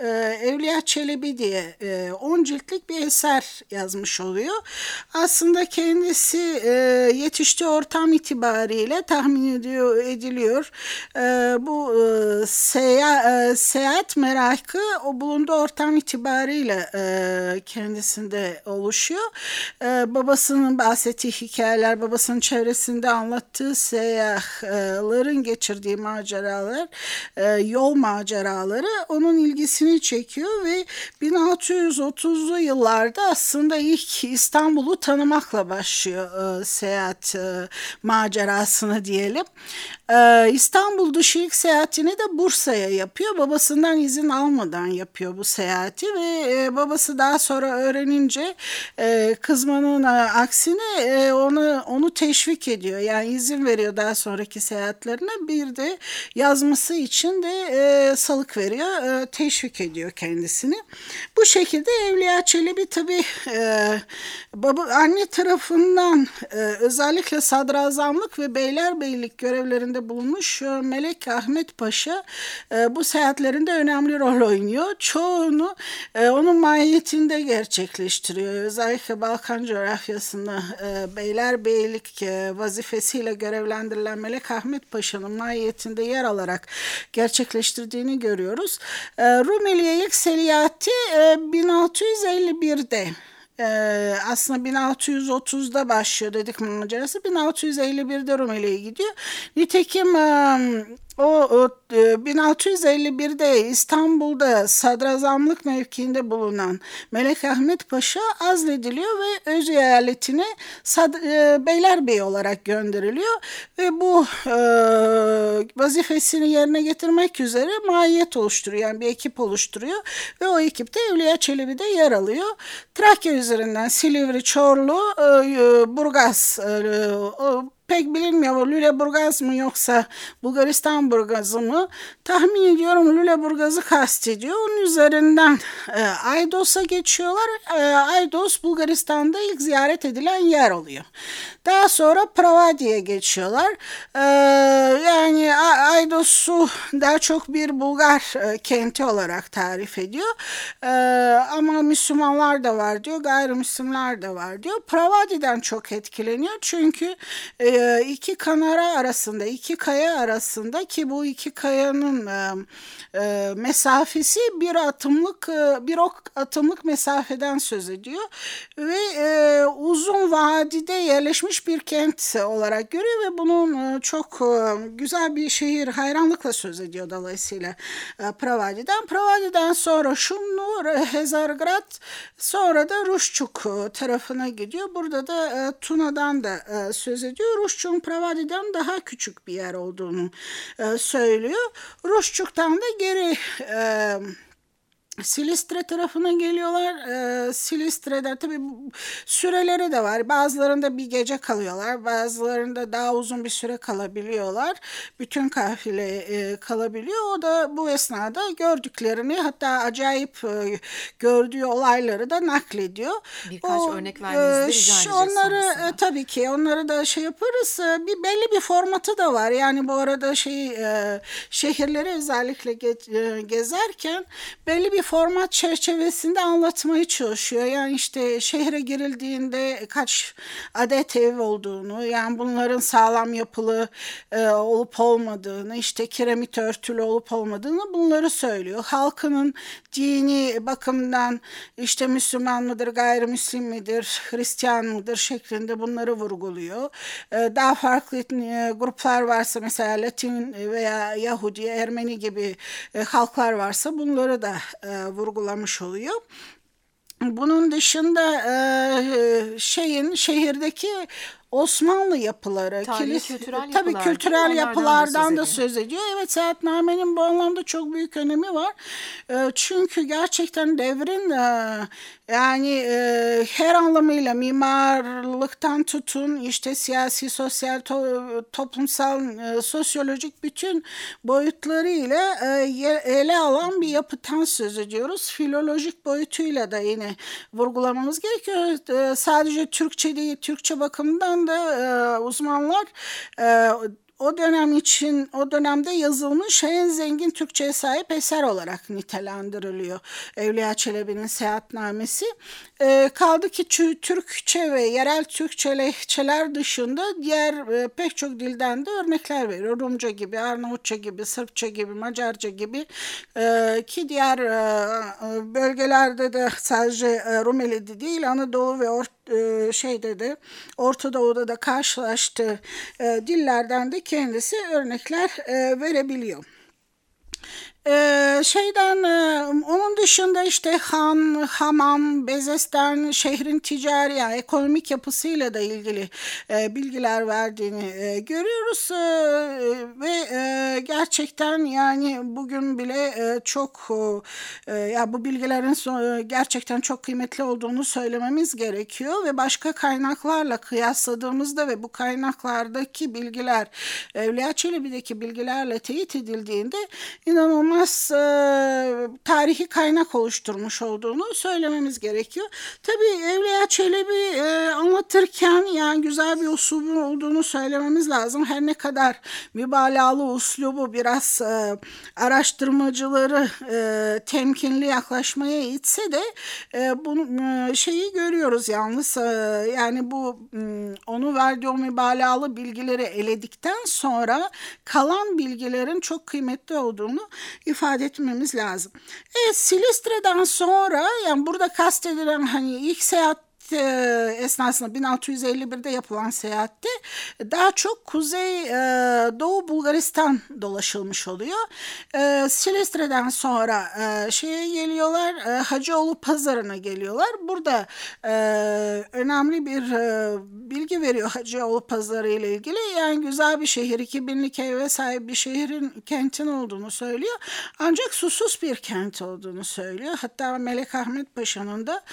e, Evliya Çelebi diye e, on ciltlik bir eser yazmış oluyor. Aslında kendisi e, yetiştiği ortam itibariyle tahmin ediyor, ediliyor. E, bu e, seya, e, seyahat merakı o bulunduğu ortam itibariyle e, kendisinde oluşuyor. E, babasının bahsettiği hikayeler, babasının çevresinde anlattığı seyahatlerin geçirdiği maceralar, e, yol maceraları onun ilgisini çekiyor ve bin altı yüz otuzlu yıllarda aslında ilk İstanbul'u tanımakla başlıyor e, seyahat e, macerasını diyelim. E, İstanbul dışı ilk seyahatini de Bursa'ya yapıyor. Babasından izin almadan yapıyor bu seyahati ve e, babası daha sonra öğrenince e, kızmanın aksine e, onu onu teşvik ediyor. Yani izin veriyor daha sonraki seyahatlerine. Bir de yazması için de e, salık veriyor. E, teşvik ediyor kendisini. Bu şekilde Evliya Çelebi tabii e, baba anne tarafından e, özellikle sadrazamlık ve beylerbeylik görevlerinde bulunmuş e, Melek Ahmet Paşa e, bu seyahatlerinde önemli rol oynuyor. Çoğunu e, onun mahiyetinde gerçekleştiriyor. Özellikle Balkan coğrafyasında e, beylerbeylik e, vazifesiyle görevlendirilen Melek Ahmet Paşa'nın mahiyetinde yer alarak gerçekleştirdiğini görüyoruz. E, Rumeli'ye ilk seyahati e, bin altı yüz elli birde. Ee, aslında bin altı yüz otuzda başlıyor dedik macerası. bin altı yüz elli birde Rumeli'ye gidiyor. Nitekim o, o bin altı yüz elli birde İstanbul'da sadrazamlık mevkiinde bulunan Melek Ahmet Paşa azlediliyor ve öz eyaletine Sad, e, Beylerbeyi olarak gönderiliyor ve bu e, vazifesini yerine getirmek üzere mahiyet oluşturuyor. Yani bir ekip oluşturuyor ve o ekipte Evliya Çelebi'de yer alıyor. Trakya üzerinden Silivri, Çorlu, e, Burgaz e, o, pek bilinmiyor. Lüleburgaz mı yoksa Bulgaristan Burgazı mı? Tahmin ediyorum Lüleburgaz'ı kastediyor. Onun üzerinden e, Aydos'a geçiyorlar. E, Aydos Bulgaristan'da ilk ziyaret edilen yer oluyor. Daha sonra Pravadi'ye geçiyorlar. E, yani Aydos'u daha çok bir Bulgar e, kenti olarak tarif ediyor. E, ama Müslümanlar da var diyor, gayrimüslimler de var diyor. Pravadi'den çok etkileniyor çünkü e, iki kanara arasında, iki kaya arasında ki bu iki kayanın e, e, mesafesi bir atımlık, e, bir ok atımlık mesafeden söz ediyor ve e, uzun vadide yerleşmiş bir kent olarak görüyor ve bunun e, çok e, güzel bir şehir, hayranlıkla söz ediyor dolayısıyla e, Pravadi'den. Pravadi'den sonra Şumlu, Hezargrad, sonra da Ruşçuk tarafına gidiyor. Burada da e, Tuna'dan da e, söz ediyor. Ruşçuk'un Pravadi'den daha küçük bir yer olduğunu e, söylüyor. Ruşçuk'tan da geri e, Silistre tarafına geliyorlar. Ee, Silistre'de tabii süreleri de var. Bazılarında bir gece kalıyorlar. Bazılarında daha uzun bir süre kalabiliyorlar. Bütün kafile e, kalabiliyor. O da bu esnada gördüklerini hatta acayip e, gördüğü olayları da naklediyor. Birkaç o, örnek vermenizi e, rica edeceğiz Onları sonrasında. e, tabii ki onları da şey yaparız. E, bir belli bir formatı da var. Yani bu arada şey e, şehirleri özellikle ge- e, gezerken belli bir format çerçevesinde anlatmaya çalışıyor. Yani işte şehre girildiğinde kaç adet ev olduğunu, yani bunların sağlam yapılı e, olup olmadığını, işte kiremit örtülü olup olmadığını bunları söylüyor. Halkının dini bakımdan işte Müslüman mıdır, gayrimüslim midir, Hristiyan mıdır şeklinde bunları vurguluyor. E, daha farklı e, gruplar varsa mesela Latin veya Yahudi, Ermeni gibi e, halklar varsa bunları da e, vurgulamış oluyor. Bunun dışında e, şeyin şehirdeki Osmanlı yapıları, Tarihi, kilis, kültürel tabii yapılar, kültürel değil mi? Onlardan da yapılardan söz da ediyor. söz ediyor. Evet, seyahatnamenin bu anlamda çok büyük önemi var. E, çünkü gerçekten devrin e, yani e, her anlamıyla mimarlıktan tutun işte siyasi, sosyal, to, toplumsal, e, sosyolojik bütün boyutlarıyla e, ele alan bir yapıdan söz ediyoruz. Filolojik boyutuyla da yine vurgulamamız gerekiyor. E, sadece Türkçe değil, Türkçe bakımından da e, uzmanlar e, o dönem için, o dönemde yazılmış en zengin Türkçe'ye sahip eser olarak nitelendiriliyor Evliya Çelebi'nin Seyahatnamesi. E, kaldı ki Türkçe ve yerel Türkçe lehçeler dışında diğer e, pek çok dilden de örnekler veriyor. Rumca gibi, Arnavutça gibi, Sırpça gibi, Macarca gibi e, ki diğer e, bölgelerde de sadece e, Rumeli değil, Anadolu ve Or e, şeyde de Orta Doğu'da da karşılaştığı e, dillerden de kendisi örnekler e, verebiliyor. Ee, şeyden e, onun dışında işte Han, Hamam, Bezesten şehrin ticari yani ekonomik yapısıyla da ilgili e, bilgiler verdiğini e, görüyoruz e, ve e, gerçekten yani bugün bile e, çok e, ya bu bilgilerin so- gerçekten çok kıymetli olduğunu söylememiz gerekiyor ve başka kaynaklarla kıyasladığımızda ve bu kaynaklardaki bilgiler Evliya Çelebi'deki bilgilerle teyit edildiğinde inanılmaz e, tarihi kaynak oluşturmuş olduğunu söylememiz gerekiyor. Tabii Evliya Çelebi e, anlatırken yani güzel bir uslubun olduğunu söylememiz lazım. Her ne kadar mübalağalı uslubu biraz e, araştırmacıları e, temkinli yaklaşmaya itse de e, bunu e, şeyi görüyoruz yalnız e, yani bu e, onu verdiği o mübalağalı bilgileri eledikten sonra kalan bilgilerin çok kıymetli olduğunu ifade etmemiz lazım. Evet, Silistre'den sonra yani burada kastedilen hani ilk seyahat esnasında bin altı yüz elli birde yapılan seyahatte daha çok Kuzey Doğu Bulgaristan dolaşılmış oluyor. Silistre'den sonra şeye geliyorlar, Hacıoğlu Pazarı'na geliyorlar. Burada önemli bir bilgi veriyor Hacıoğlu Pazarı ile ilgili. Yani güzel bir şehir, iki binlik eve sahip bir şehrin, kentin olduğunu söylüyor. Ancak susuz bir kent olduğunu söylüyor. Hatta Melek Ahmet Paşa'nın da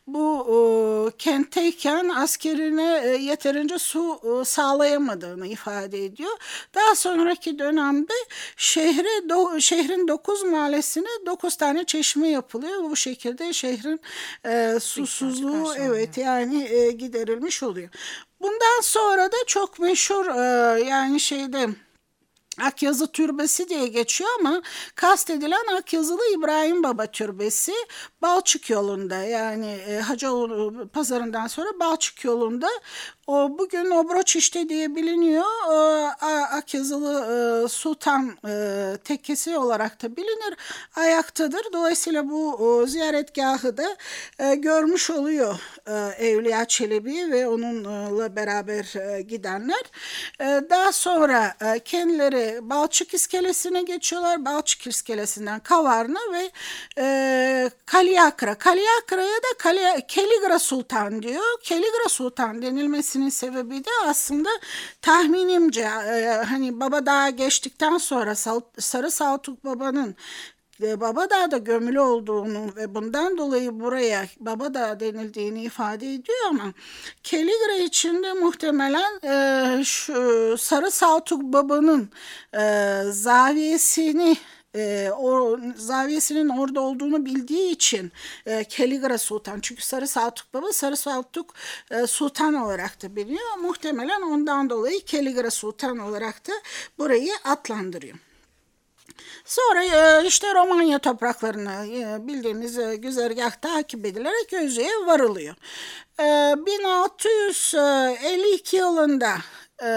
bu kentteyken askerine yeterince su sağlayamadığını ifade ediyor. Daha sonraki dönemde şehre do, şehrin dokuz mahallesine dokuz tane çeşme yapılıyor. Bu şekilde şehrin e, susuzluğu evet yani e, giderilmiş oluyor. Bundan sonra da çok meşhur e, yani şeyde Akyazı Türbesi diye geçiyor ama kastedilen Akyazılı İbrahim Baba Türbesi Balçık yolunda yani e, Hacıoğlu Pazarı'ndan sonra Balçık yolunda. O bugün Obroçişte diye biliniyor. O, Akyazılı e, Sultan e, tekkesi olarak da bilinir. Ayaktadır. Dolayısıyla bu o, ziyaretgahı da e, görmüş oluyor e, Evliya Çelebi ve onunla beraber e, gidenler. E, daha sonra e, kendileri Balçık İskelesi'ne geçiyorlar. Balçık İskelesi'nden Kavarna ve e, Kalyakra. Kalyakra'ya da Kalya, Keligra Sultan diyor. Keligra Sultan denilmesi sebebi de aslında tahminimce e, hani Babadağ'a geçtikten sonra Sarı Saltuk Baba'nın e, Babadağ'da gömülü olduğunu ve bundan dolayı buraya Babadağ denildiğini ifade ediyor ama Keligra içinde muhtemelen e, şu Sarı Saltuk Baba'nın e, zaviyesini E, o zaviyesinin orada olduğunu bildiği için e, Keligra Sultan, çünkü Sarı Saltuk Baba Sarı Saltuk e, Sultan olarak da biliniyor. Muhtemelen ondan dolayı Keligra Sultan olarak da burayı adlandırıyor. Sonra e, işte Romanya topraklarını e, bildiğimiz e, güzergah takip edilerek Özü'ye varılıyor. E, bin altı yüz elli iki yılında e,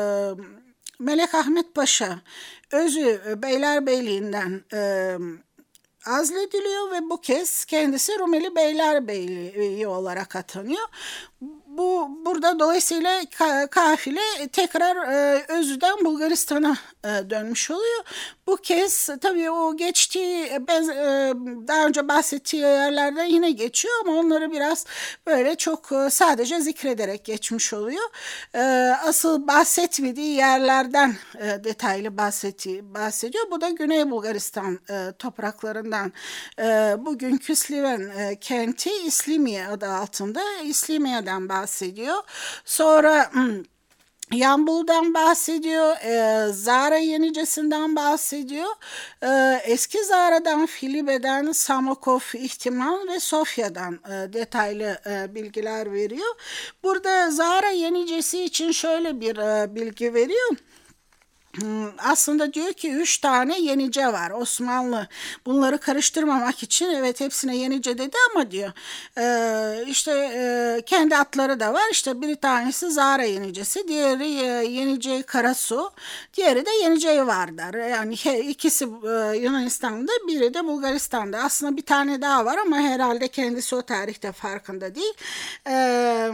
Melek Ahmet Paşa Özü Beylerbeyliği'nden e, azlediliyor ve bu kez kendisi Rumeli Beylerbeyliği olarak atanıyor. Bu burada dolayısıyla kafile tekrar e, Özü'den Bulgaristan'a e, dönmüş oluyor. Bu kez tabii o geçtiği ben, e, daha önce bahsettiği yerlerden yine geçiyor ama onları biraz böyle çok e, sadece zikrederek geçmiş oluyor. E, asıl bahsetmediği yerlerden e, detaylı bahseti, bahsediyor. Bu da Güney Bulgaristan e, topraklarından e, bugünkü Sliven e, kenti İslimiye adı altında İslimiye'den bahsediyor. Sonra Yambul'dan bahsediyor, e, Zara Yenicesi'nden bahsediyor, e, eski Zara'dan, Filibe'den, Samokov, İhtimal ve Sofya'dan e, detaylı e, bilgiler veriyor. Burada Zara Yenicesi için şöyle bir e, bilgi veriyor. aslında diyor ki üç tane yenice var Osmanlı. Bunları karıştırmamak için evet hepsine yenice dedi ama diyor e, işte e, kendi atları da var. İşte bir tanesi Zara yenicesi, diğeri e, yenice Karasu, diğeri de yenice Vardar. Yani he, ikisi e, Yunanistan'da, biri de Bulgaristan'da. Aslında bir tane daha var ama herhalde kendisi o tarihte farkında değil. Eee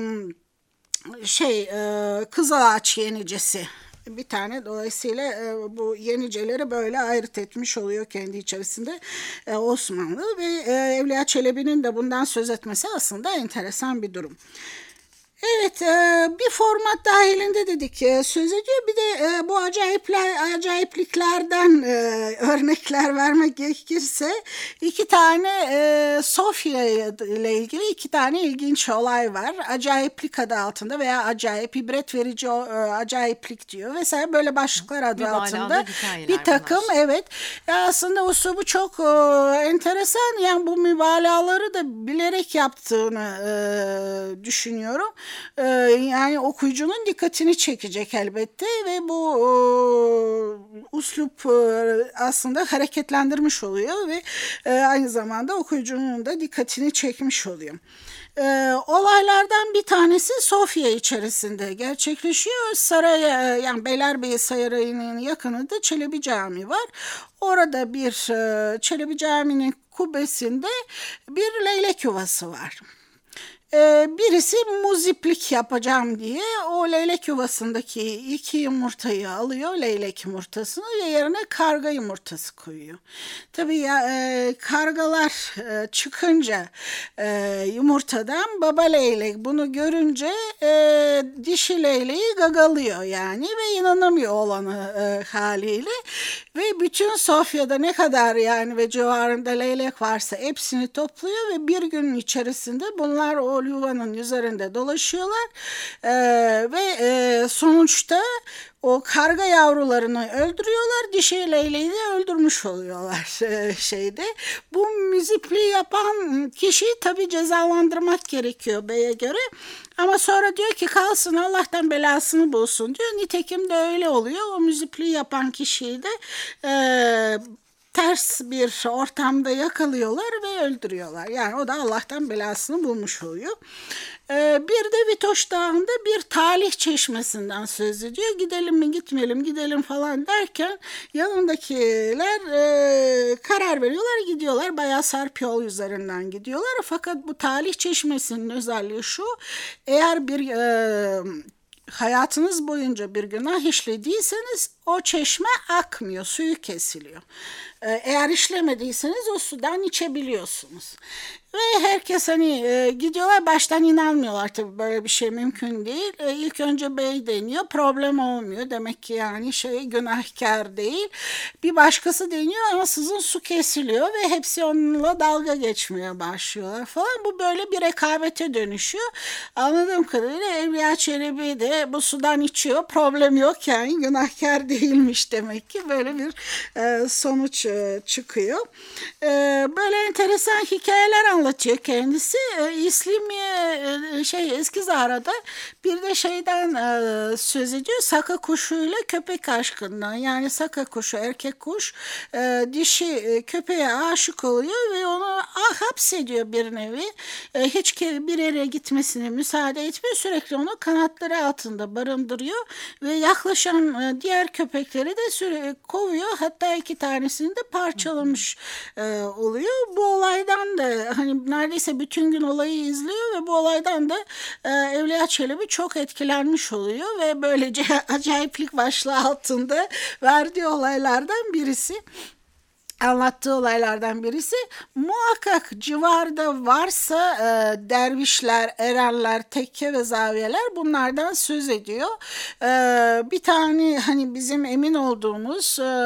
şey e, Kızılağaç yenicesi bir tane, dolayısıyla e, bu yeniceleri böyle ayırt etmiş oluyor kendi içerisinde e, Osmanlı ve e, Evliya Çelebi'nin de bundan söz etmesi aslında enteresan bir durum. Evet, bir format dahilinde dedik söz ediyor. Bir de bu acayipler, acayipliklerden örnekler vermek gerekirse iki tane Sofya ile ilgili iki tane ilginç olay var. Acayiplik adı altında veya acayip, ibret verici acayiplik diyor vesaire, böyle başlıklar adı bir altında bir takım bunlar. Evet, aslında usubu çok enteresan. Yani bu mübalağaları da bilerek yaptığını düşünüyorum. Yani okuyucunun dikkatini çekecek elbette ve bu uslup aslında hareketlendirmiş oluyor ve aynı zamanda okuyucunun da dikkatini çekmiş oluyor. Ee, olaylardan bir tanesi Sofya içerisinde gerçekleşiyor. Saray, yani Beylerbeyi Sarayı'nın yakınında Çelebi Camii var. Orada bir Çelebi Camii'nin kubbesinde bir leylek yuvası var. Birisi muziplik yapacağım diye o leylek yuvasındaki iki yumurtayı alıyor, leylek yumurtasını, ve yerine karga yumurtası koyuyor. Tabii ya e, kargalar e, çıkınca e, yumurtadan baba leylek bunu görünce e, dişi leyleği gagalıyor yani ve inanamıyor olanı e, haliyle ve bütün Sofya'da ne kadar yani ve civarında leylek varsa hepsini topluyor ve bir günün içerisinde bunlar o yuvanın üzerinde dolaşıyorlar ee, ve e, sonuçta o karga yavrularını öldürüyorlar, dişi leyleği de öldürmüş oluyorlar e, şeyde. Bu müzipliği yapan kişiyi tabii cezalandırmak gerekiyor beye göre. Ama sonra diyor ki kalsın, Allah'tan belasını bulsun diyor. Nitekim de öyle oluyor. O müzipliği yapan kişiyi de e, ters bir ortamda yakalıyorlar ve öldürüyorlar. Yani o da Allah'tan belasını bulmuş oluyor. Ee, bir de Vitoş Dağı'nda bir talih çeşmesinden söz ediyor. Gidelim mi gitmeyelim, gidelim falan derken yanındakiler e, karar veriyorlar, gidiyorlar. Bayağı sarp yol üzerinden gidiyorlar. Fakat bu talih çeşmesinin özelliği şu: eğer bir e, hayatınız boyunca bir günah işlediyseniz o çeşme akmıyor, suyu kesiliyor. Eğer işlemediyseniz o sudan içebiliyorsunuz. Ve herkes hani e, gidiyorlar, baştan inanmıyorlar tabii, böyle bir şey mümkün değil. E, ilk önce bey deniyor, problem olmuyor. Demek ki yani şey günahkar değil. Bir başkası deniyor ama sizin su kesiliyor ve hepsi onunla dalga geçmeye başlıyorlar falan. Bu böyle bir rekabete dönüşüyor. Anladığım kadarıyla Evliya Çelebi de bu sudan içiyor, problem yok yani, günahkar değilmiş demek ki, böyle bir e, sonuç e, çıkıyor. E, böyle enteresan hikayeler anlatıyor kendisi. E, İslimiye e, şey Eskizara'da bir de şeyden e, söz ediyor. Saka kuşuyla köpek aşkından. Yani saka kuşu, erkek kuş e, dişi e, köpeğe aşık oluyor ve onu ah, hapsediyor bir nevi. E, hiç bir yere gitmesine müsaade etmiyor. Sürekli onu kanatları altında barındırıyor ve yaklaşan e, diğer köpekleri de sürekli kovuyor. Hatta iki tanesini de parçalamış e, oluyor. Bu olaydan da hani neredeyse bütün gün olayı izliyor ve bu olaydan da e, Evliya Çelebi çok etkilenmiş oluyor ve böylece acayiplik başlığı altında verdiği olaylardan birisi, anlattığı olaylardan birisi. Muhakkak civarda varsa e, dervişler, erenler, tekke ve zaviyeler bunlardan söz ediyor. E, bir tane hani bizim emin olduğumuz e,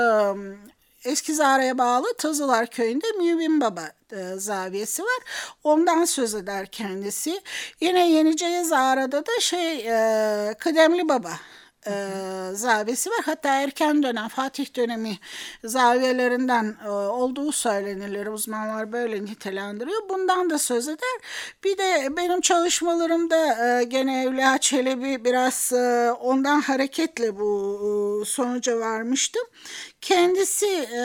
Eskizara'ya bağlı Tazılar Köyü'nde Mübin Baba e, zaviyesi var. Ondan söz eder kendisi. Yine Yenice Zara'da da şey e, Kıdemli Baba e, zaviyesi var. Hatta erken dönem Fatih dönemi zaviyelerinden e, olduğu söylenilir. Uzmanlar böyle nitelendiriyor. Bundan da söz eder. Bir de benim çalışmalarımda e, gene Evliya Çelebi biraz e, ondan hareketle bu e, sonuca varmıştım. Kendisi e,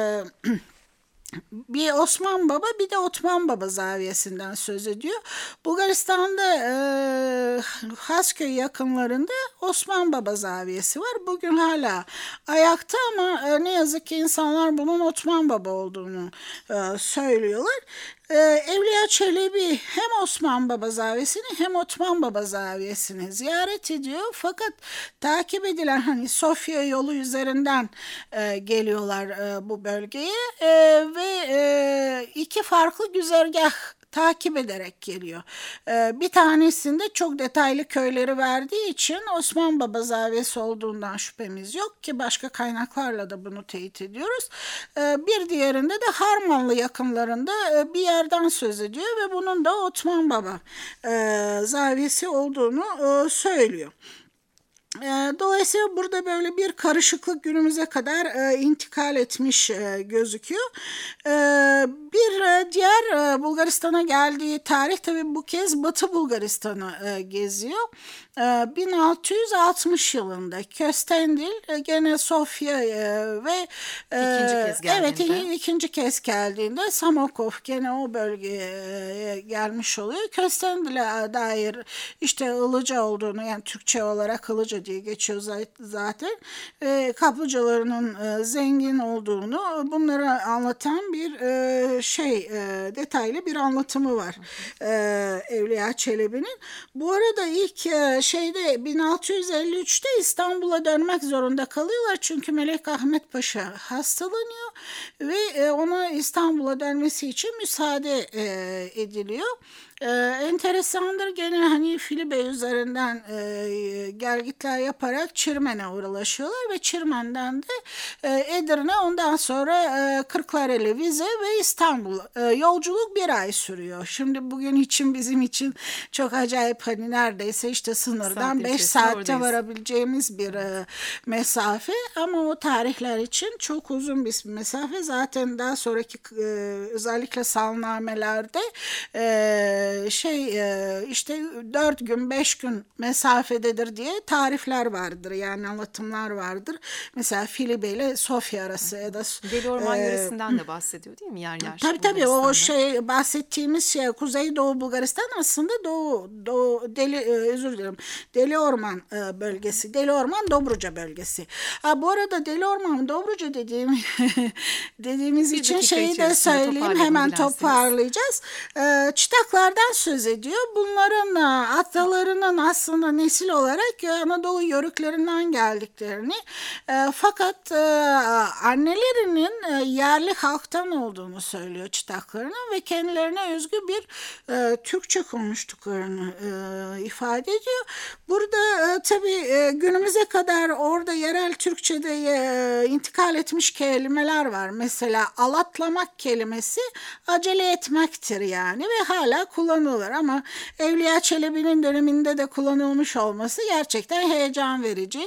bir Osman Baba bir de Otman Baba zaviyesinden söz ediyor. Bulgaristan'da e, Hasköy yakınlarında Osman Baba zaviyesi var. Bugün hala ayakta ama e, ne yazık ki insanlar bunun Otman Baba olduğunu e, söylüyorlar. Ee, Evliya Çelebi hem Osman Baba zaviyesini hem Otman Baba zaviyesini ziyaret ediyor. Fakat takip edilen hani Sofya yolu üzerinden e, geliyorlar e, bu bölgeye e, ve e, iki farklı güzergah takip ederek geliyor. Ee, bir tanesinde çok detaylı köyleri verdiği için Osman Baba zaviyesi olduğundan şüphemiz yok ki başka kaynaklarla da bunu teyit ediyoruz. Ee, bir diğerinde de Harmanlı yakınlarında e, bir yerden söz ediyor ve bunun da Otman Baba e, zaviyesi olduğunu e, söylüyor. Dolayısıyla burada böyle bir karışıklık günümüze kadar e, intikal etmiş e, gözüküyor. E, bir e, diğer e, Bulgaristan'a geldiği tarih tabii bu kez Batı Bulgaristan'ı e, geziyor. E, bin altı yüz altmış yılında Köstendil e, gene Sofya e, ve e, ikinci kez geldiğinde. evet ikinci kez geldiğinde Samokov gene o bölgeye e, gelmiş oluyor. Köstendil'e dair işte Ilıca olduğunu yani Türkçe olarak Ilıca diye geçiyor zaten. E, kaplıcalarının e, zengin olduğunu bunları anlatan bir e, şey e, detaylı bir anlatımı var e, Evliya Çelebi'nin. Bu arada ilk e, şeyde bin altı yüz elli üçte İstanbul'a dönmek zorunda kalıyorlar çünkü Melek Ahmet Paşa hastalanıyor ve e, ona İstanbul'a dönmesi için müsaade e, ediliyor. Ee, enteresandır gene hani Filibe üzerinden e, gelgitler yaparak Çirmen'e ulaşıyorlar ve Çirmen'den de e, Edirne ondan sonra e, Kırklareli vize ve İstanbul e, yolculuk bir ay sürüyor. Şimdi bugün için bizim için çok acayip hani neredeyse işte sınırdan beş saatte oradayız. Varabileceğimiz bir e, mesafe ama o tarihler için çok uzun bir mesafe. Zaten daha sonraki e, özellikle salnamelerde e, şey işte dört gün beş gün mesafededir diye tarifler vardır yani anlatımlar vardır. Mesela Filibe ile Sofya arası ya da Deli Orman e, yöresinden de bahsediyor değil mi yer yer? Tabii tabii o şey bahsettiğimiz şey Kuzeydoğu Bulgaristan aslında Doğu, Doğu Deli özür dilerim Deli Orman bölgesi. Deli Orman Dobruca bölgesi. Ha, bu arada Deli Orman Dobruca dediğim dediğimiz bir için şeyi de söyleyeyim hemen toparlayacağız. Çıtaklardan söz ediyor. Bunların atalarının aslında nesil olarak Anadolu yörüklerinden geldiklerini e, fakat e, annelerinin e, yerli halktan olduğunu söylüyor çıtaklarının ve kendilerine özgü bir e, Türkçe konuştuklarını e, ifade ediyor. Burada e, tabii e, günümüze kadar orada yerel Türkçe'de e, intikal etmiş kelimeler var. Mesela alatlamak kelimesi acele etmektir yani ve hala kullanılır ama Evliya Çelebi'nin döneminde de kullanılmış olması gerçekten heyecan verici.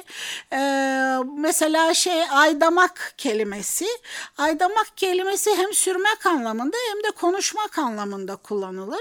Ee, mesela şey aydamak kelimesi. Aydamak kelimesi hem sürmek anlamında hem de konuşmak anlamında kullanılır.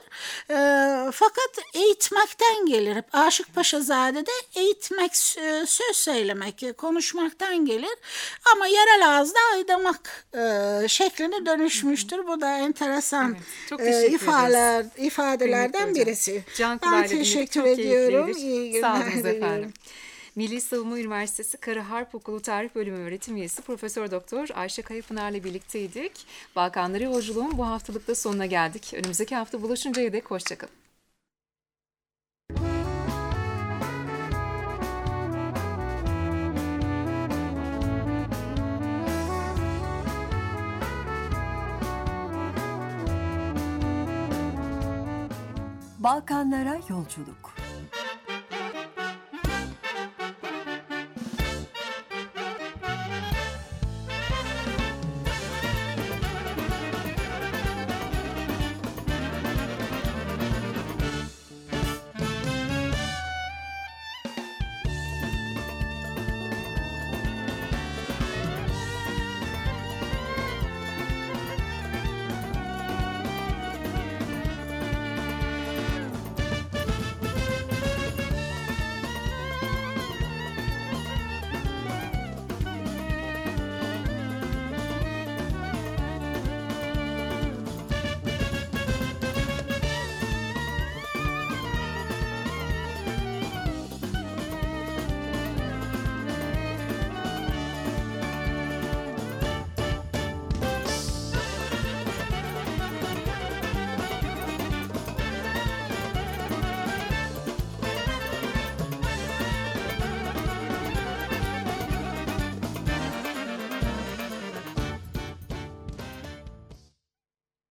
Ee, fakat eğitmekten gelir. Aşık Paşazade'de eğitmek, söz söylemek, konuşmaktan gelir. Ama yerel ağızda aydamak e, şekline dönüşmüştür. Bu da enteresan evet, çok e, ifadeler, ifadelerden birisi. Can ben teşekkür çok ediyorum. İyi günler. Sağ olun efendim. Milli Savunma Üniversitesi Kara Harp Okulu Tarih Bölümü öğretim üyesi Profesör Doktor Ayşe Kayapınar'la birlikteydik. Balkanları yolculuğun bu haftalıkta sonuna geldik. Önümüzdeki hafta buluşuncaya dek hoşçakalın. Balkanlara yolculuk.